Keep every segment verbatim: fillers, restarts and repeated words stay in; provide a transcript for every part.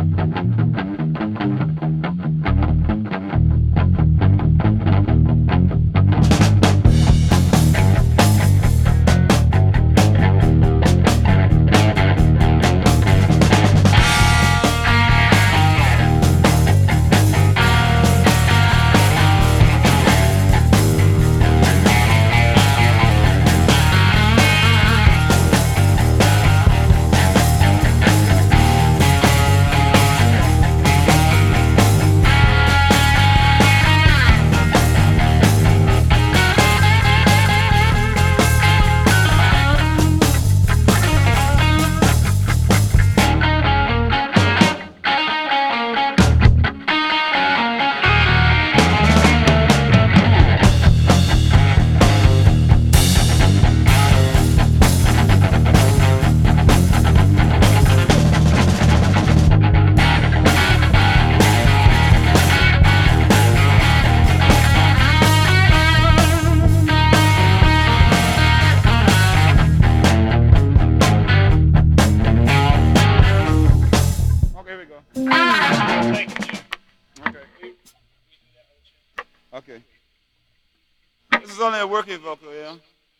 Okay. This is only a working vocal, yeah?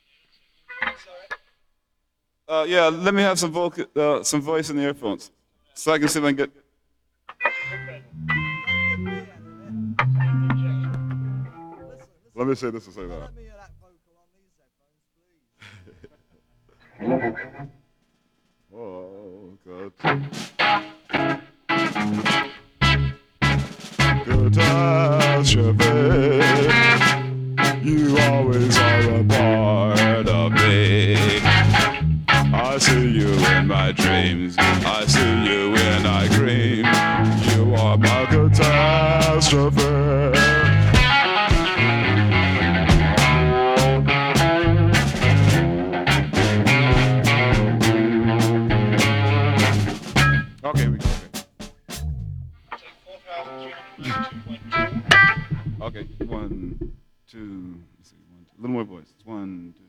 Uh, yeah, let me have some vocal, uh, some voice in the earphones, so I can see if I can get. Let me say this and say that. Oh, good. Catastrophe. You always are a part of me. I see you in my dreams. I see you when I dream. You are my catastrophe. Okay, we go. Okay. Okay, one, two, let's see, one, two. A little more voice. It's one, two.